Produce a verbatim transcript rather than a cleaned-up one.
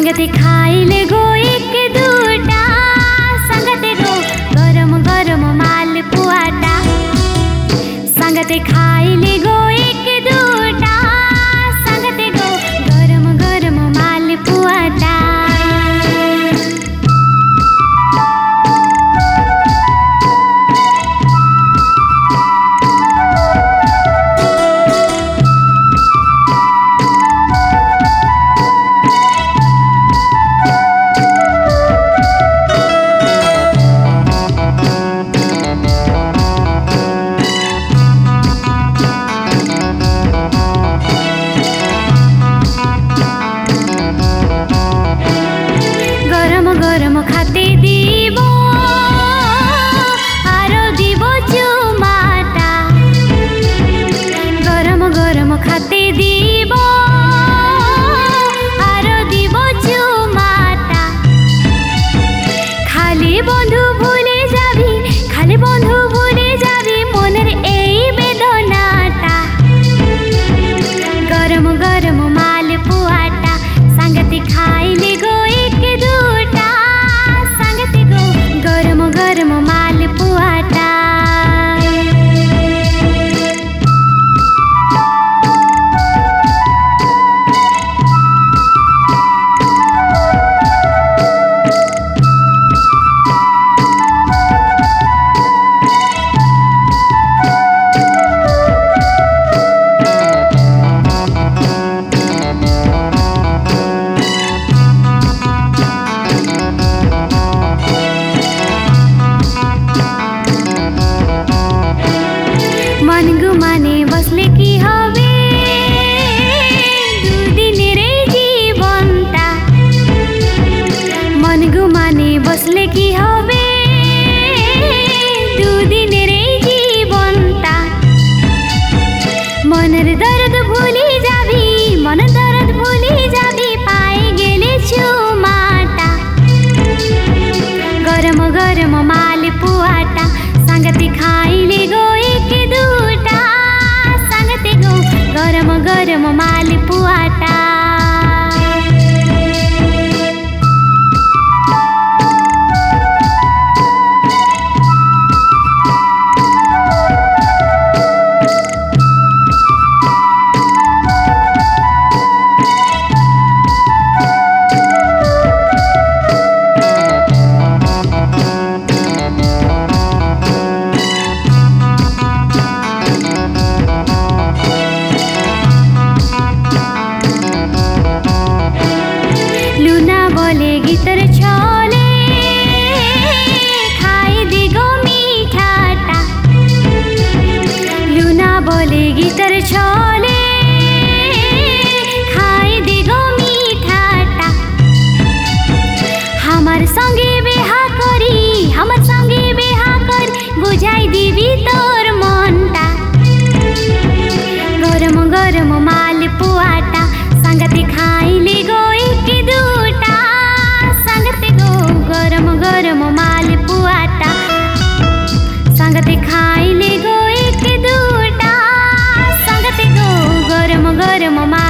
संगते खाइले गो एक दुटा संगते गो गरम गरम माल पुआटा संगते खाइले गो एक दुटा संगते गो गरम गरम माल पुआटा गरम खाते दीबो आरो दीबो चुमाटा गरम गरम खाते दीबो आरो दीबो चुमाटा खाली बंधु भूले जाबी खाली बंधु भूले जाबी मनेर एई बेदनाटा गरम गरम माल पुआटा संगते खाइले गो एक दुटा गरम गरम माल पुआटा मन गुमाने बसले की हबे दुदिनेर जीवनटा मन गुमाने बसले की हबे दुदिनेर जीवनटा मनेर दर्द भूली जाबी मन दर्द भूली जाबी पाए गेले चुमाटा गरम गरम माल पुआटा संगते खाइले गो एक दुटा संगते गो गरम गरम माल पुआटा गीतर छले खाई दी गो मीठाटा लुना बोले गीतर छले खाई दी गो मीठाटा हमार संगे बेहा करी हमार संगे बेहा कर बुझाई दीबी तोर मनटा गरम गरम माल पुआटा संगते खाइले गो एक दुटा गरम गरम माल पुआटा संगते खाइले गो एक दुटा संगते गो गरम गरम माल